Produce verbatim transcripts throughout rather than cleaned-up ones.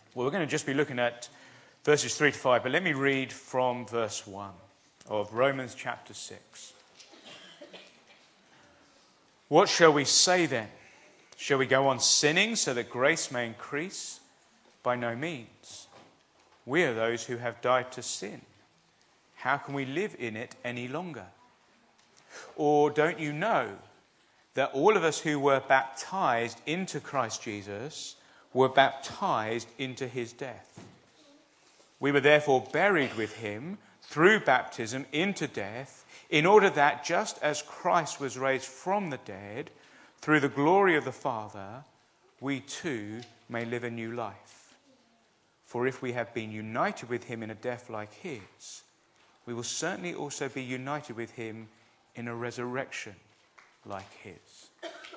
Well, we're going to just be looking at verses three to five, but let me read from verse one of Romans chapter six. What shall we say then? Shall we go on sinning so that grace may increase? By no means. We are those who have died to sin. How can we live in it any longer? Or don't you know that all of us who were baptized into Christ Jesus were baptized into his death? We were therefore buried with him through baptism into death, in order that just as Christ was raised from the dead through the glory of the Father, we too may live a new life. For if we have been united with him in a death like his, we will certainly also be united with him in a resurrection like his.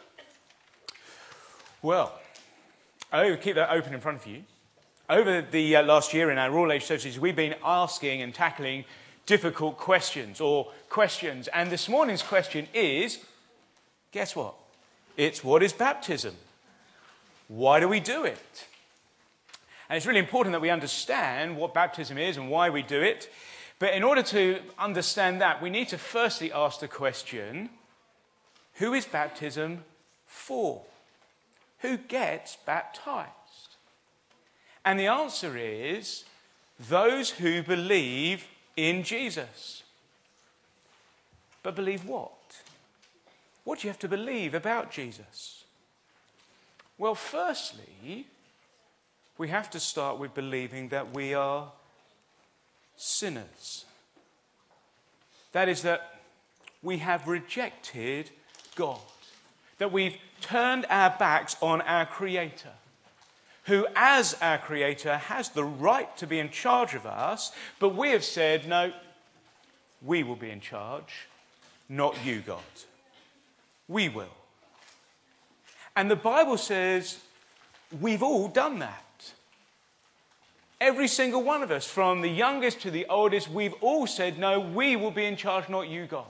Well, oh, keep that open in front of you. Over the uh, last year in our Royal Age services, we've been asking and tackling difficult questions or questions. And this morning's question is, guess what? It's what is baptism? Why do we do it? And it's really important that we understand what baptism is and why we do it. But in order to understand that, we need to firstly ask the question, who is baptism for? Who gets baptized? And the answer is those who believe in Jesus. But believe what? What do you have to believe about Jesus? Well, firstly, we have to start with believing that we are sinners. That is, that we have rejected God. That we've turned our backs on our Creator, who as our Creator has the right to be in charge of us, but we have said, no, we will be in charge, not you, God. We will. And the Bible says we've all done that. Every single one of us, from the youngest to the oldest, we've all said, no, we will be in charge, not you, God.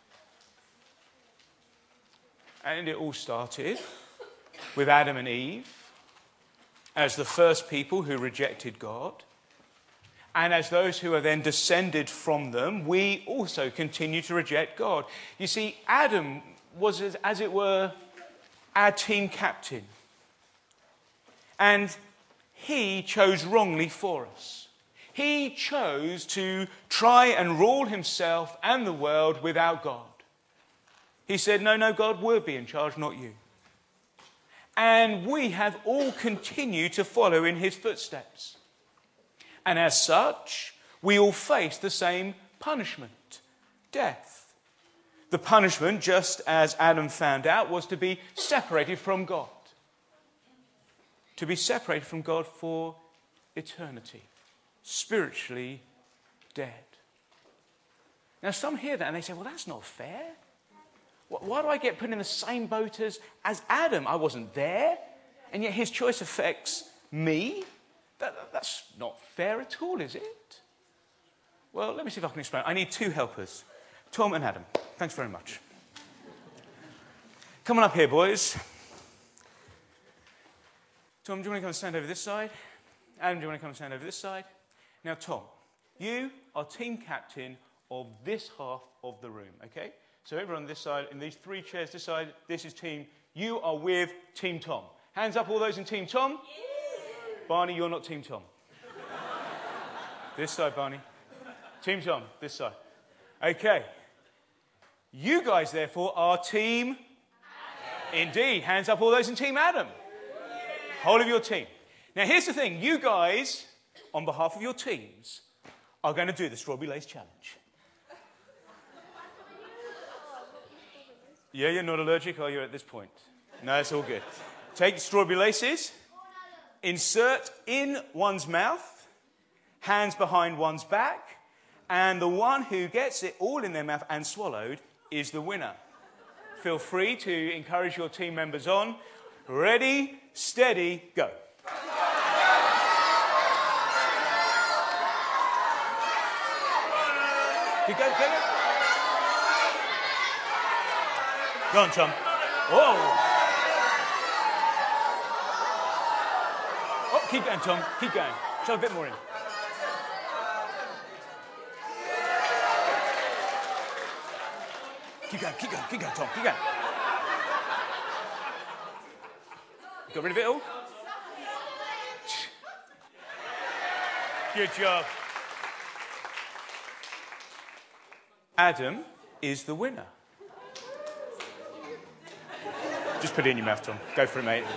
And it all started with Adam and Eve as the first people who rejected God. And as those who are then descended from them, we also continue to reject God. You see, Adam was, as, as it were, our team captain. And he chose wrongly for us. He chose to try and rule himself and the world without God. He said, no, no, God will be in charge, not you. And we have all continued to follow in his footsteps. And as such, we all face the same punishment, death. The punishment, just as Adam found out, was to be separated from God. To be separated from God for eternity, spiritually dead. Now, some hear that and they say, well, that's not fair. Why do I get put in the same boat as, as Adam? I wasn't there, and yet his choice affects me? That, that's not fair at all, is it? Well, let me see if I can explain. I need two helpers, Tom and Adam. Thanks very much. Come on up here, boys. Tom, do you want to come and stand over this side? Adam, do you want to come and stand over this side? Now, Tom, you are team captain of this half of the room, okay? So everyone on this side, in these three chairs this side, this is team. You are with Team Tom. Hands up, all those in Team Tom. Yeah. Barney, you're not Team Tom. This side, Barney. Team Tom, this side. Okay. You guys, therefore, are Team Adam. Indeed. Hands up, all those in Team Adam. Whole of your team. Now, here's the thing. You guys, on behalf of your teams, are going to do the Strawberry Lace Challenge. Yeah, you're not allergic, are you, at this point? No, it's all good. Take the strawberry laces, insert in one's mouth, hands behind one's back, and the one who gets it all in their mouth and swallowed is the winner. Feel free to encourage your team members on. Ready, steady, go. You go, go, go. Go on, Tom. Whoa. Oh. Keep going, Tom. Keep going. Shove a bit more in. Keep going, keep going, keep going, Tom. Keep going. Got rid of it all? Good job. Adam is the winner. Just put it in your mouth, Tom. Go for it, mate.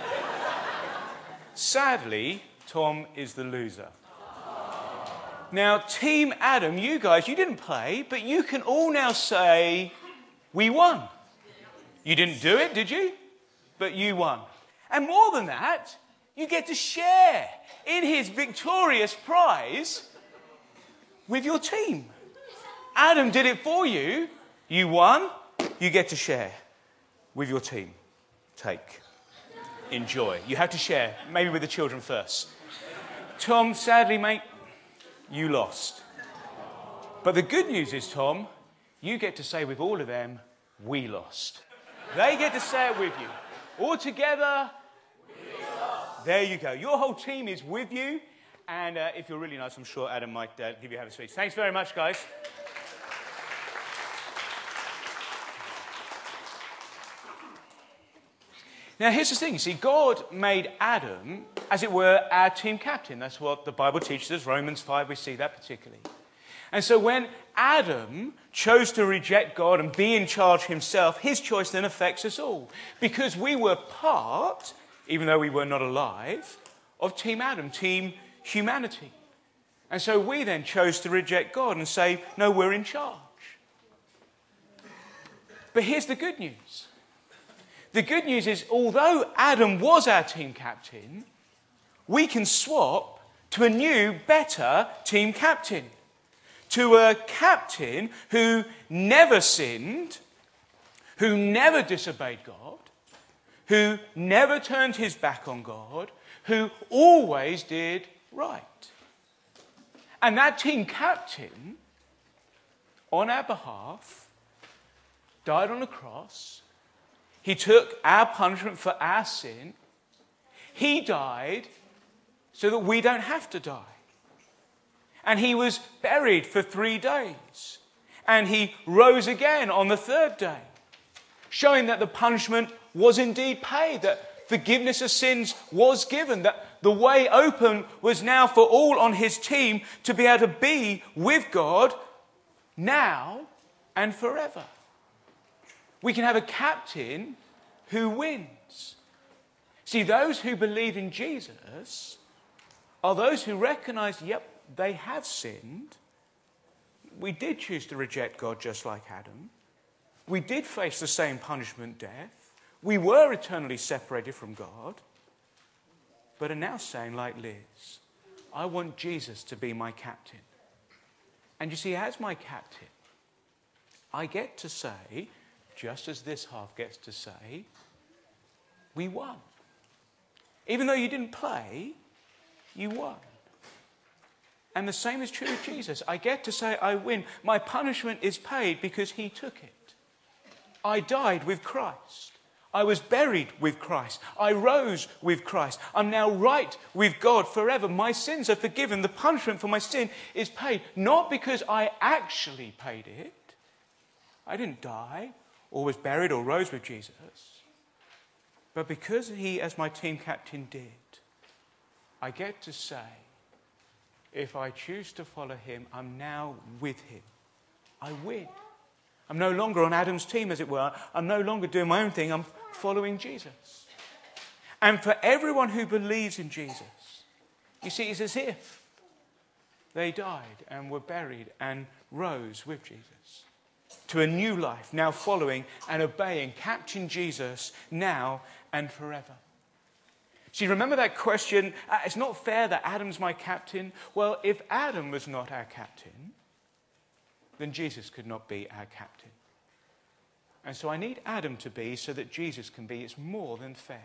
Sadly, Tom is the loser. Now, Team Adam, you guys, you didn't play, but you can all now say, we won. You didn't do it, did you? But you won. And more than that, you get to share in his victorious prize with your team. Adam did it for you. You won. You get to share with your team. Take. Enjoy. You have to share, maybe with the children first. Tom, sadly, mate, you lost. But the good news is, Tom, you get to say with all of them, we lost. They get to say it with you. All together, we lost. There you go. Your whole team is with you. And uh, if you're really nice, I'm sure Adam might uh, give you a hand of speech. Thanks very much, guys. Now, here's the thing. You see, God made Adam, as it were, our team captain. That's what the Bible teaches us. Romans five, we see that particularly. And so when Adam chose to reject God and be in charge himself, his choice then affects us all. Because we were part, even though we were not alive, of Team Adam, Team Humanity. And so we then chose to reject God and say, no, we're in charge. But here's the good news. The good news is, although Adam was our team captain, we can swap to a new, better team captain. To a captain who never sinned, who never disobeyed God, who never turned his back on God, who always did right. And that team captain, on our behalf, died on a cross. He took our punishment for our sin. He died so that we don't have to die. And he was buried for three days. And he rose again on the third day, showing that the punishment was indeed paid, that forgiveness of sins was given, that the way open was now for all on his team to be able to be with God now and forever. We can have a captain who wins. See, those who believe in Jesus are those who recognize, yep, they have sinned. We did choose to reject God just like Adam. We did face the same punishment, death. We were eternally separated from God. But are now saying, like Liz, I want Jesus to be my captain. And you see, as my captain, I get to say, just as this half gets to say, we won. Even though you didn't play, you won. And the same is true of Jesus. I get to say I win. My punishment is paid because he took it. I died with Christ. I was buried with Christ. I rose with Christ. I'm now right with God forever. My sins are forgiven. The punishment for my sin is paid. Not because I actually paid it. I didn't die or was buried or rose with Jesus. But because he, as my team captain, did, I get to say, if I choose to follow him, I'm now with him. I win. I'm no longer on Adam's team, as it were. I'm no longer doing my own thing. I'm following Jesus. And for everyone who believes in Jesus, you see, it's as if they died and were buried and rose with Jesus to a new life, now following and obeying, captain Jesus now and forever. See, remember that question, uh, it's not fair that Adam's my captain. Well, if Adam was not our captain, then Jesus could not be our captain. And so I need Adam to be so that Jesus can be. It's more than fair.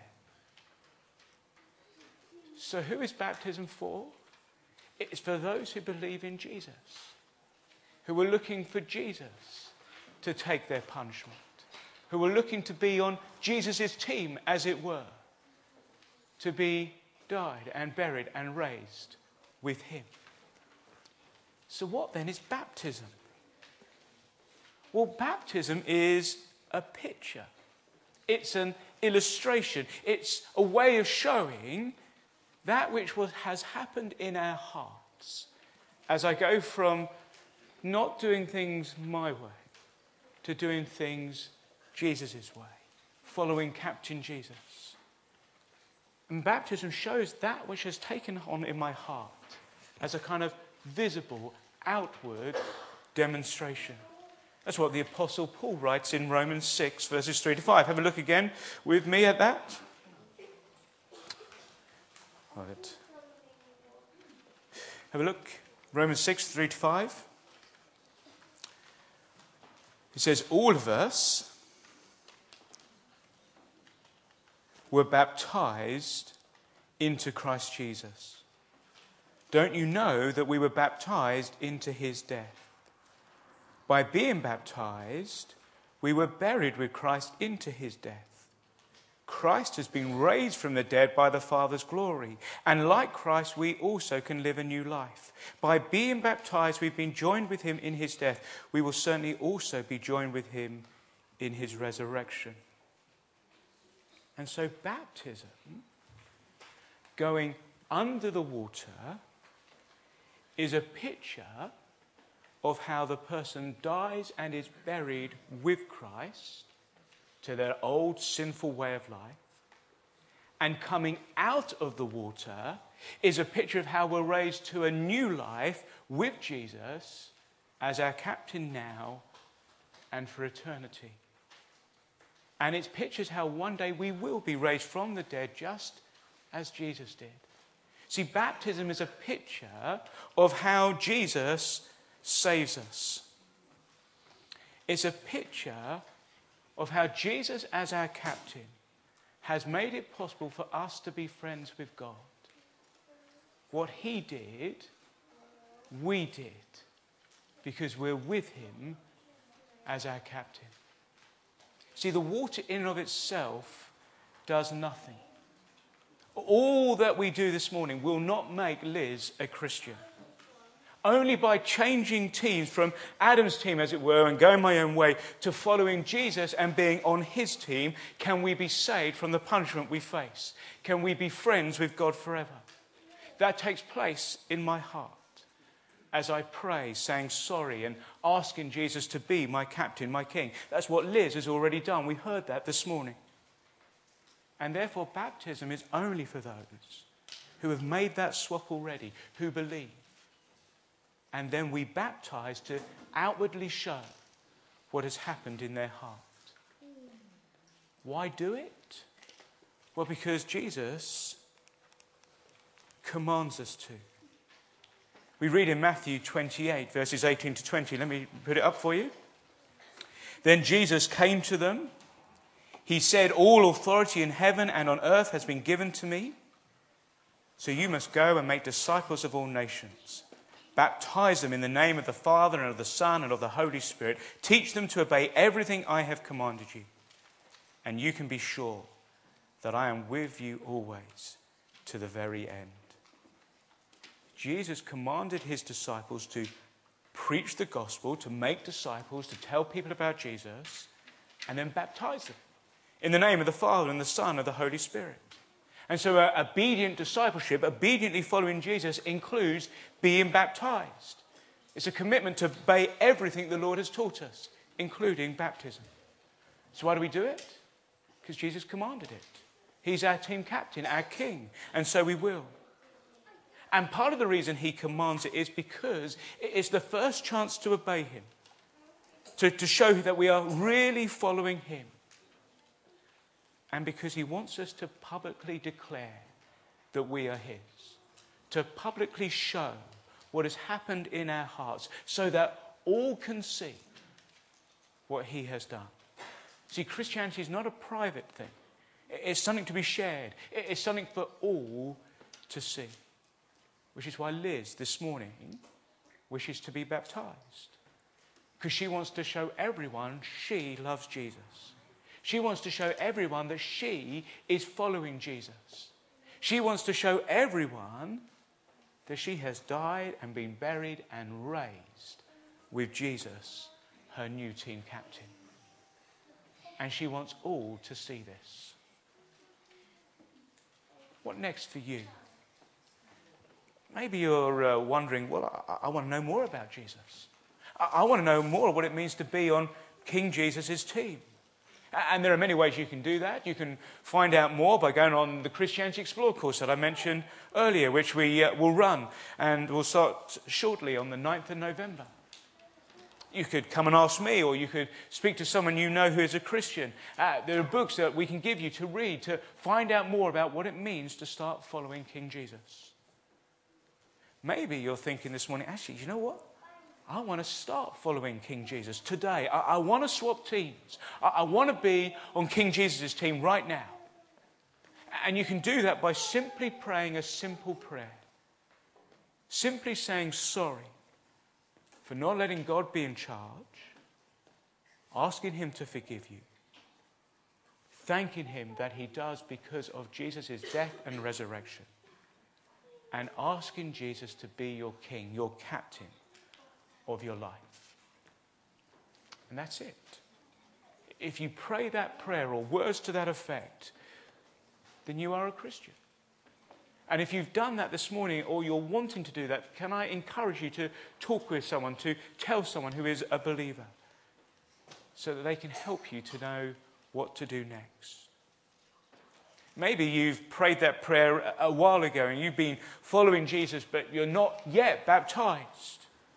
So who is baptism for? It's for those who believe in Jesus, who are looking for Jesus to take their punishment, who are looking to be on Jesus' team, as it were, to be died and buried and raised with him. So what then is baptism? Well, baptism is a picture. It's an illustration. It's a way of showing that which was, has happened in our hearts as I go from not doing things my way to doing things Jesus' way, following Captain Jesus. And baptism shows that which has taken on in my heart as a kind of visible, outward demonstration. That's what the Apostle Paul writes in Romans six, verses three to five. Have a look again with me at that. Right. Have a look. Romans six, three to five. It says, all of us were baptized into Christ Jesus. Don't you know that we were baptized into his death? By being baptized, we were buried with Christ into his death. Christ has been raised from the dead by the Father's glory, and like Christ, we also can live a new life. By being baptized, we've been joined with him in his death. We will certainly also be joined with him in his resurrection. And so baptism, going under the water, is a picture of how the person dies and is buried with Christ to their old sinful way of life. And coming out of the water is a picture of how we're raised to a new life with Jesus as our captain now and for eternity. And it pictures how one day we will be raised from the dead just as Jesus did. See, baptism is a picture of how Jesus saves us. It's a picture of how Jesus, as our captain, has made it possible for us to be friends with God. What he did, we did, because we're with him as our captain. See, the water in and of itself does nothing. All that we do this morning will not make Liz a Christian. Only by changing teams from Adam's team, as it were, and going my own way to following Jesus and being on his team can we be saved from the punishment we face. Can we be friends with God forever? That takes place in my heart as I pray, saying sorry and asking Jesus to be my captain, my king. That's what Liz has already done. We heard that this morning. And therefore baptism is only for those who have made that swap already, who believe. And then we baptize to outwardly show what has happened in their heart. Why do it? Well, because Jesus commands us to. We read in Matthew twenty-eight, verses eighteen to twenty. Let me put it up for you. Then Jesus came to them. He said, all authority in heaven and on earth has been given to me. So you must go and make disciples of all nations. Baptize them in the name of the Father and of the Son and of the Holy Spirit. Teach them to obey everything I have commanded you. And you can be sure that I am with you always to the very end. Jesus commanded his disciples to preach the gospel, to make disciples, to tell people about Jesus, and then baptize them in the name of the Father and the Son and the Holy Spirit. And so uh, obedient discipleship, obediently following Jesus, includes being baptized. It's a commitment to obey everything the Lord has taught us, including baptism. So why do we do it? Because Jesus commanded it. He's our team captain, our king, and so we will. And part of the reason he commands it is because it's the first chance to obey him, to, to show that we are really following him. And because he wants us to publicly declare that we are his, to publicly show what has happened in our hearts so that all can see what he has done. See, Christianity is not a private thing. It's something to be shared. It's something for all to see. Which is why Liz, this morning, wishes to be baptized. Because she wants to show everyone she loves Jesus. She wants to show everyone that she is following Jesus. She wants to show everyone that she has died and been buried and raised with Jesus, her new team captain. And she wants all to see this. What next for you? Maybe you're uh, wondering, well, I, I want to know more about Jesus. I, I want to know more what it means to be on King Jesus' team. And there are many ways you can do that. You can find out more by going on the Christianity Explorer course that I mentioned earlier, which we uh, will run and will start shortly on the ninth of November. You could come and ask me, or you could speak to someone you know who is a Christian. Uh, there are books that we can give you to read to find out more about what it means to start following King Jesus. Maybe you're thinking this morning, actually, you know what? I want to start following King Jesus today. I, I want to swap teams. I, I want to be on King Jesus' team right now. And you can do that by simply praying a simple prayer. Simply saying sorry for not letting God be in charge. Asking him to forgive you. Thanking him that he does because of Jesus' death and resurrection. And asking Jesus to be your king, your captain of your life. And that's it. If you pray that prayer or words to that effect, then you are a Christian. And if you've done that this morning or you're wanting to do that, can I encourage you to talk with someone, to tell someone who is a believer, so that they can help you to know what to do next. Maybe you've prayed that prayer a while ago and you've been following Jesus, but you're not yet baptized.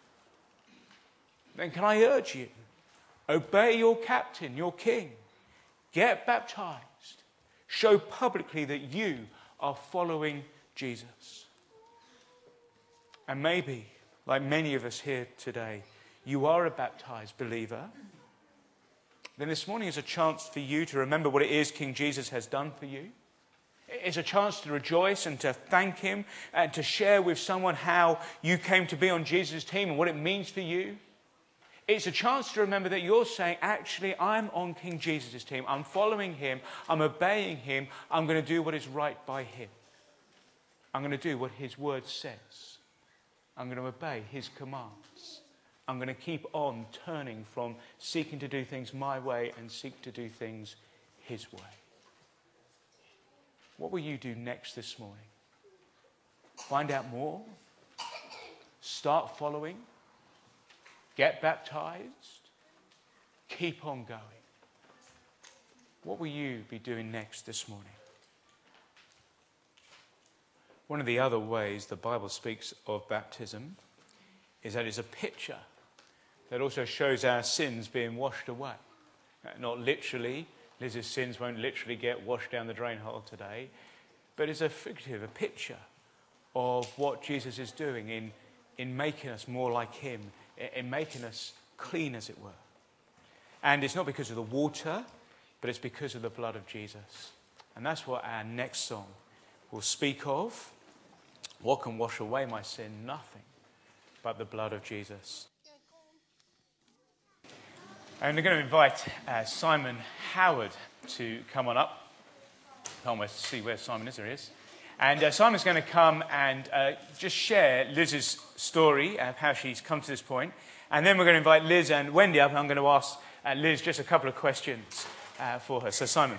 Then can I urge you, obey your captain, your king. Get baptized. Show publicly that you are following Jesus. And maybe, like many of us here today, you are a baptized believer. Then this morning is a chance for you to remember what it is King Jesus has done for you. It's a chance to rejoice and to thank him and to share with someone how you came to be on Jesus' team and what it means for you. It's a chance to remember that you're saying, actually, I'm on King Jesus' team. I'm following him. I'm obeying him. I'm going to do what is right by him. I'm going to do what his word says. I'm going to obey his commands. I'm going to keep on turning from seeking to do things my way and seek to do things his way. What will you do next this morning? Find out more? Start following? Get baptized? Keep on going? What will you be doing next this morning? One of the other ways the Bible speaks of baptism is that it's a picture that also shows our sins being washed away. Not literally. Liz's sins won't literally get washed down the drain hole today. But it's a figurative, a picture of what Jesus is doing in, in making us more like him, in making us clean, as it were. And it's not because of the water, but it's because of the blood of Jesus. And that's what our next song will speak of. What can wash away my sin? Nothing but the blood of Jesus. And we're going to invite uh, Simon Howard to come on up. Can't wait to see where Simon is. There he is. And uh, Simon's going to come and uh, just share Liz's story of how she's come to this point. And then we're going to invite Liz and Wendy up, and I'm going to ask uh, Liz just a couple of questions uh, for her. So, Simon.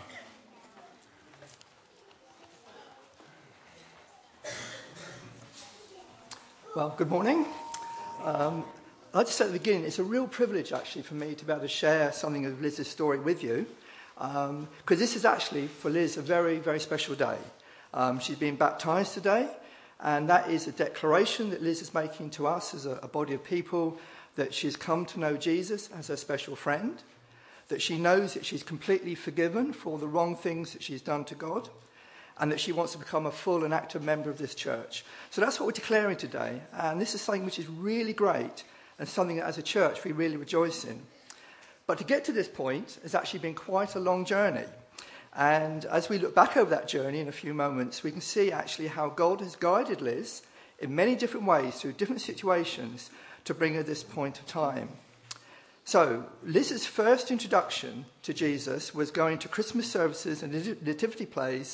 Well, good morning. Um, I'd like to say at the beginning, it's a real privilege, actually, for me to be able to share something of Liz's story with you. Because um, this is actually, for Liz, a very, very special day. Um, she's been baptised today, and that is a declaration that Liz is making to us as a, a body of people that she's come to know Jesus as her special friend, that she knows that she's completely forgiven for all the wrong things that she's done to God, and that she wants to become a full and active member of this church. So that's what we're declaring today, and this is something which is really great and something that as a church we really rejoice in. But to get to this point has actually been quite a long journey. And as we look back over that journey in a few moments, we can see actually how God has guided Liz in many different ways through different situations to bring her this point of time. So Liz's first introduction to Jesus was going to Christmas services and nativity plays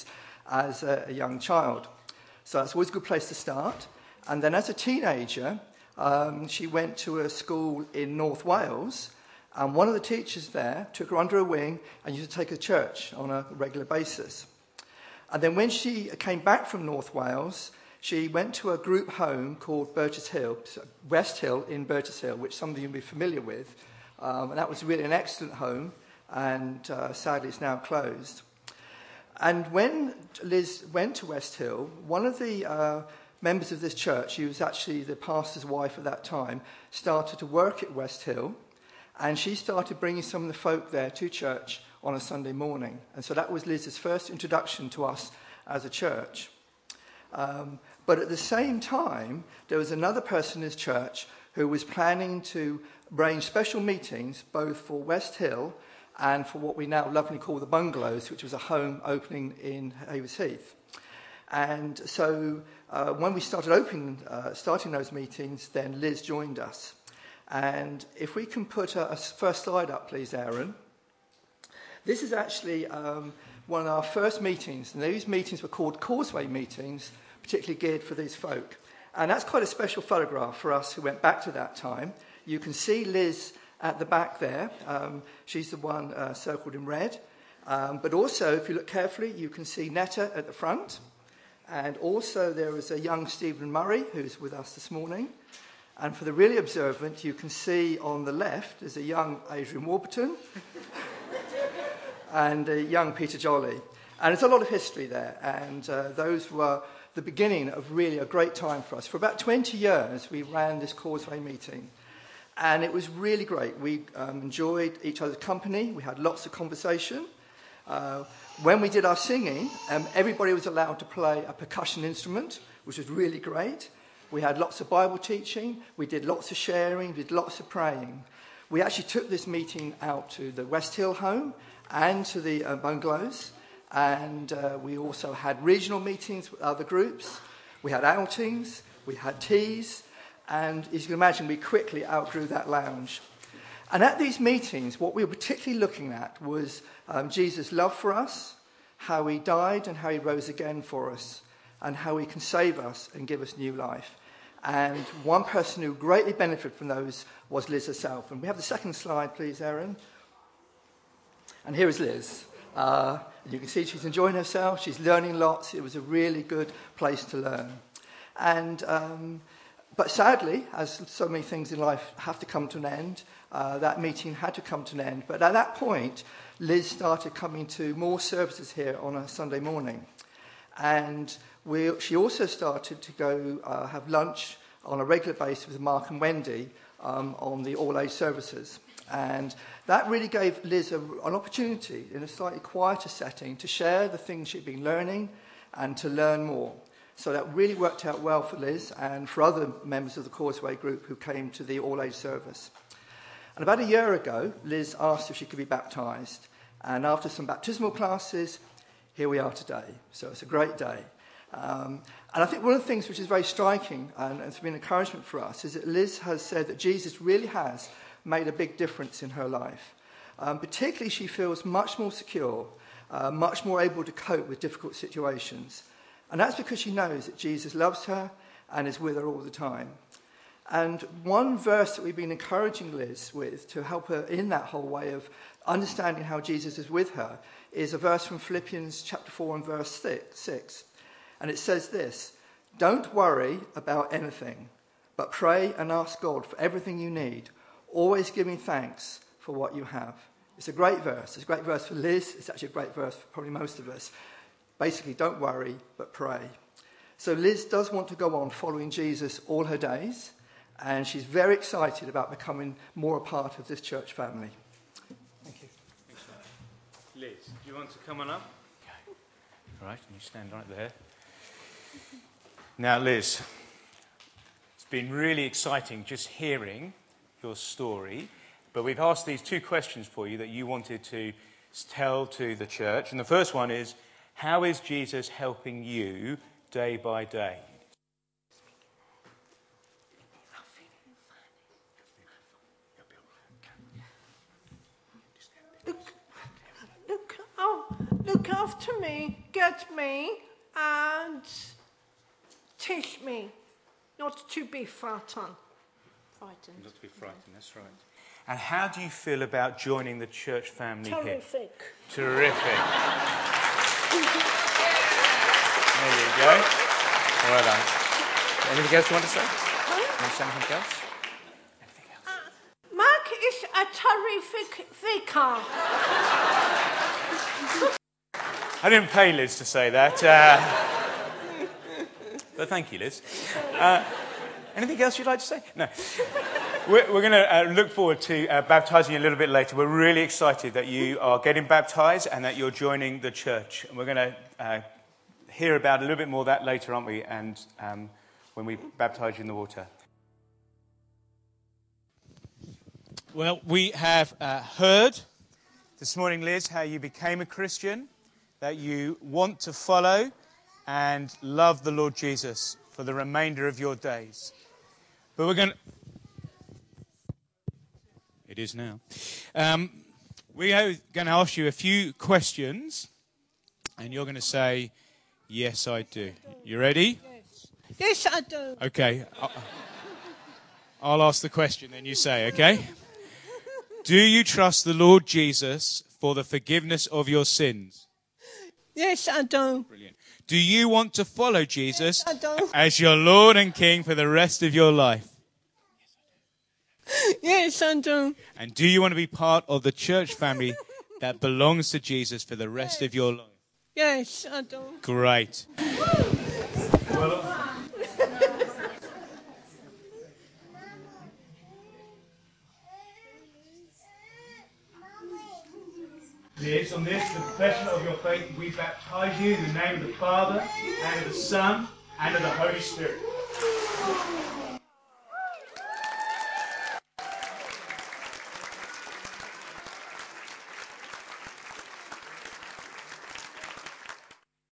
as a, a young child. So that's always a good place to start. And then as a teenager, um, she went to a school in North Wales, and one of the teachers there took her under her wing and used to take her to church on a regular basis. And then when she came back from North Wales, she went to a group home called Burgess Hill, West Hill in Burgess Hill, which some of you will be familiar with. Um, and that was really an excellent home, and uh, sadly it's now closed. And when Liz went to West Hill, one of the uh, members of this church, who was actually the pastor's wife at that time, started to work at West Hill, and she started bringing some of the folk there to church on a Sunday morning. And so that was Liz's first introduction to us as a church. Um, but at the same time, there was another person in his church who was planning to arrange special meetings both for West Hill and for what we now lovingly call the Bungalows, which was a home opening in Haywards Heath. And so uh, when we started opening, uh, starting those meetings, then Liz joined us. And if we can put a, a first slide up, please, Aaron. This is actually um, one of our first meetings, and these meetings were called Causeway meetings, particularly geared for these folk. And that's quite a special photograph for us who went back to that time. You can see Liz at the back there. Um, she's the one uh, circled in red. Um, but also, if you look carefully, you can see Netta at the front. And also there is a young Stephen Murray who's with us this morning. And for the really observant, you can see on the left there's a young Adrian Warburton and a young Peter Jolly. And there's a lot of history there. And uh, those were the beginning of really a great time for us. For about twenty years, we ran this Causeway meeting. And it was really great. We um, enjoyed each other's company. We had lots of conversation. Uh, when we did our singing, um, everybody was allowed to play a percussion instrument, which was really great. We had lots of Bible teaching. We did lots of sharing. We did lots of praying. We actually took this meeting out to the West Hill home and to the uh, Bungalows. And uh, we also had regional meetings with other groups. We had outings. We had teas. And as you can imagine, we quickly outgrew that lounge. And at these meetings, what we were particularly looking at was um, Jesus' love for us, how he died and how he rose again for us, and how he can save us and give us new life. And one person who greatly benefited from those was Liz herself. And we have the second slide, please, Aaron. And here is Liz. Uh, you can see she's enjoying herself. She's learning lots. It was a really good place to learn. And um, but sadly, as so many things in life have to come to an end, uh, that meeting had to come to an end. But at that point, Liz started coming to more services here on a Sunday morning. And we, she also started to go uh, have lunch on a regular basis with Mark and Wendy um, on the all-age services. And that really gave Liz a, an opportunity in a slightly quieter setting to share the things she'd been learning and to learn more. So that really worked out well for Liz and for other members of the Causeway group who came to the all-age service. And about a year ago, Liz asked if she could be baptised. And after some baptismal classes, here we are today. So it's a great day. Um, and I think one of the things which is very striking and has been an encouragement for us is that Liz has said that Jesus really has made a big difference in her life. Um, particularly, she feels much more secure, uh, much more able to cope with difficult situations. And that's because she knows that Jesus loves her and is with her all the time. And one verse that we've been encouraging Liz with to help her in that whole way of understanding how Jesus is with her is a verse from Philippians chapter four and verse six. And it says this: "Don't worry about anything, but pray and ask God for everything you need, always giving thanks for what you have." It's a great verse. It's a great verse for Liz. It's actually a great verse for probably most of us. Basically, don't worry, but pray. So Liz does want to go on following Jesus all her days, and she's very excited about becoming more a part of this church family. Thank you. Thanks, Liz, do you want to come on up? Okay. All right, you stand right there. Now, Liz, it's been really exciting just hearing your story, but we've asked these two questions for you that you wanted to tell to the church. And the first one is, how is Jesus helping you day by day? Look, look, oh, look, after me, get me, and teach me not to be frightened. Frightened. Not to be frightened, that's right. And how do you feel about joining the church family Terrific. here? Terrific. There you go. Well done. Anything else you want to say? Huh? You want to say anything else? Anything else? Uh, Mark is a terrific vicar. I didn't pay Liz to say that. Uh, but thank you, Liz. Uh, anything else you'd like to say? No. We're, we're going to uh, look forward to uh, baptising you a little bit later. We're really excited that you are getting baptised and that you're joining the church. And we're going to uh, hear about a little bit more of that later, aren't we? And um, when we baptise you in the water. Well, we have uh, heard this morning, Liz, how you became a Christian, that you want to follow and love the Lord Jesus for the remainder of your days. But we're going to... It is now. Um, we are going to ask you a few questions, and you're going to say, yes, I do. You ready? Yes. Yes, I do. Okay. I'll, I'll ask the question, then you say, okay? Do you trust the Lord Jesus for the forgiveness of your sins? Yes, I do. Brilliant. Do you want to follow Jesus Yes, I do. as your Lord and King for the rest of your life? Yes, I do. And do you want to be part of the church family that belongs to Jesus for the rest of your life? Yes, I do. Great. Well, Liz, on this, the profession of your faith, we baptize you in the name of the Father, and of the Son, and of the Holy Spirit.